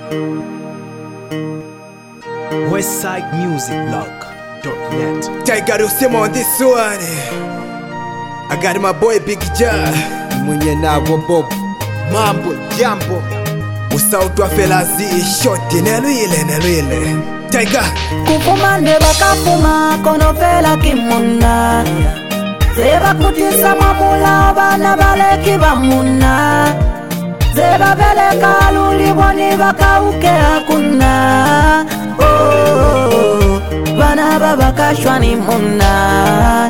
WestsideMusicBlog.net. Tiger Usema on this one. I got my boy Big Jah mwenye nabo Bob mambo jambo usautu wa felazi shoti nelwile Tiger kufuma nde bakafuma kono fela kimuna zeba kutisa mamula bana baleki bamuna zeba beleka luli boni bakauke hakuna bana babakashwa ni muna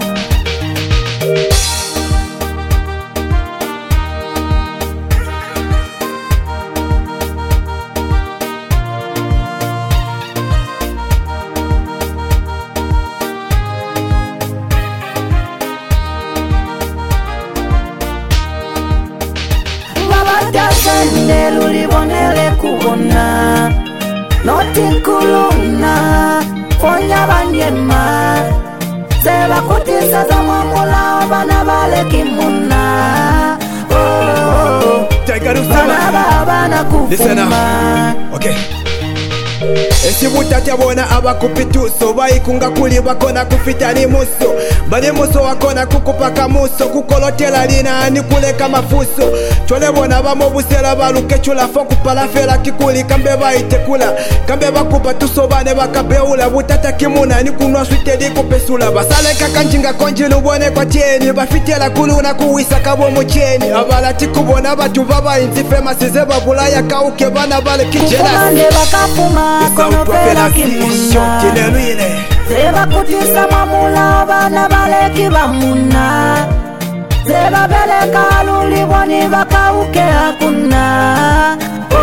Sende luli bonele kubona noti kuluna fonya banyema zeba kutisa za mwamula bana baleki muna Tiger Usema bana kufuma okay. Esibuta tabona abakupituso bayikunga kuli bakona kufitani muso bali muso wakona kukupaka muso kukolotela lina ani kuleka mafuso chole bona bamobusela baluke chula foku palafela kikuli kambe bayitekula kambe bakupa tusobane bakabeula butata kimuna ni kunwa switeli kupesula basaleka kanjinga konjilu bone kwa tieni bafitela kuluna kuwisa kabo mucheni abalati kubona batu baba inzife masize babulaya kauke bana bale kijela kono fela kimuna zeba kutisa mamula bana baleki bamuna zeba beleka luli boni bakauke hakuna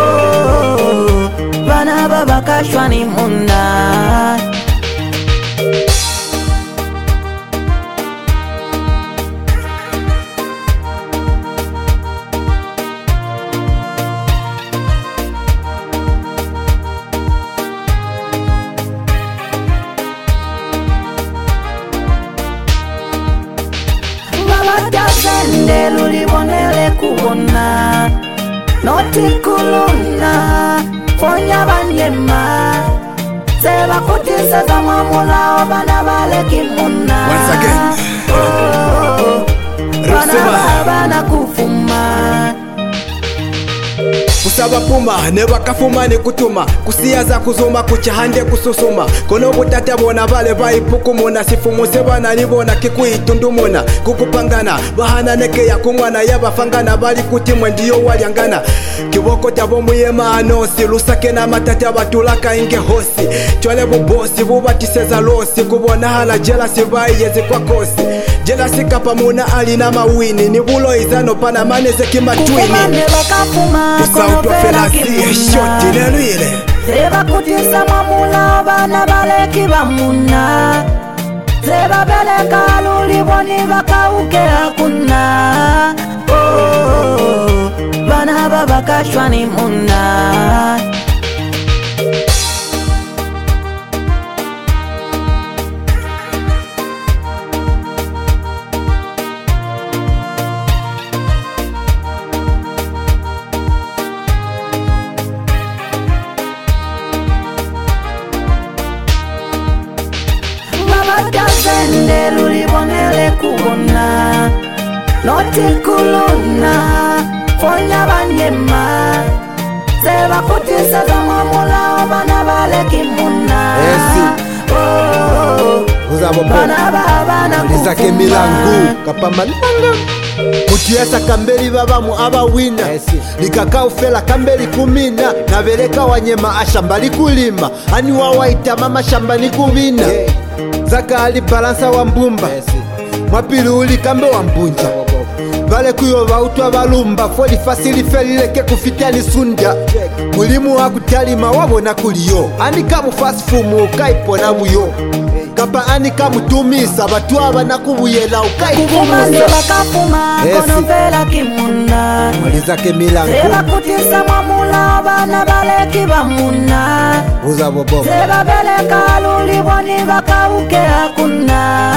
bana babakashwa ni muna Sende luli bonele kubona noti kuluna fonya banyema zeba kutisa za mwamula bana baleki muna once again bana kufuma kusaba puma neba kafuma ni kutuma kusiyaza kuzuma kuchahande kususuma kono butata bona bale bayipukumuna sifumuse bana nibona kikuitundumuna kukupangana bahana neke ya kumwana yabafangana bali kutimwe ndiyo walyangana kiboko tabo muyema anosi lusake na matata batulaka inge hosi chwale bubosi bubatiseza losi kubona hala jelasi bayezi kwa kosi jelasi kapamuna alina mawini nibulo izano pana maneze kimatwini usautu wa felazi shoti nelwile zeba kutisa mamula bana baleki bamuna zeba beleka luli boni bakauke hakuna bana babakashwa ni muna. Sende luli bonele kubona noti kuluna fonya banyema zeba kutisa za mwamula bana baleki muna uzabo bana lizake milangu kapamba nanga mutiesa kambeli babamu abawina likakau fela kambeli kumina nabeleka wanyema ashamba likulima ani wawaita mama shamba likubina zaka ali balansa wa mbumba mwapili uli kambe wa mbunja vale kuyo vautwa valumba foli fasili felileke kufitiani sunda mulimu wa kutalima wabona kuliyo anika mufasifumu ukaipona buyo kapa anika mutumisa batu abana kubuyela ukaipumusa kono fela kimuna mwalizake milangu zeba kutisa mamula bana baleki bamuna uzabobo zeba beleka luli boni bakauke hakuna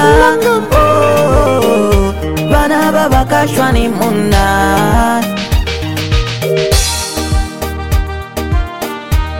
bana babakashwa ni muna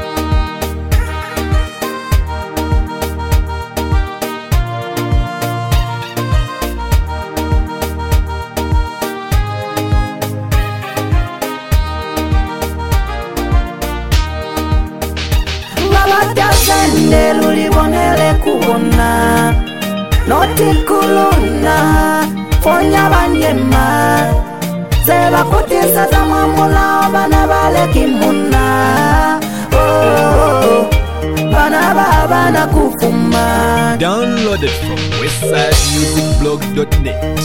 linde lulibonele kubona noti kuluna fonya banyema seba kutisa za mwambula bana baleki muna bana baba na kufuma. Downloaded from westsidemusicblog.net.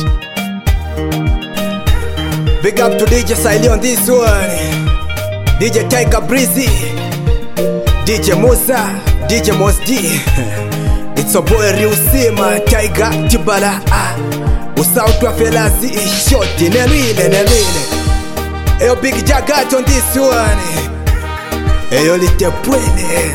Big up to DJ Siley on this one, DJ Tiger Breezy, DJ Musa, DJ Mos D. It's a boy Riusima, Tiger Tibala. Usautwa felazi shoti nerile. Eyo Big Jagat on this one. Eyo Lite Pwene.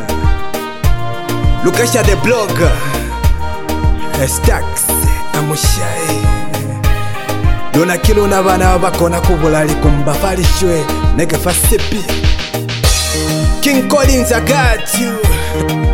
Lukasha the blogger. Stax Amushai. Dona kilo na bana bakona kubula likumba falishwe nege fasepi. King Collins, I got you.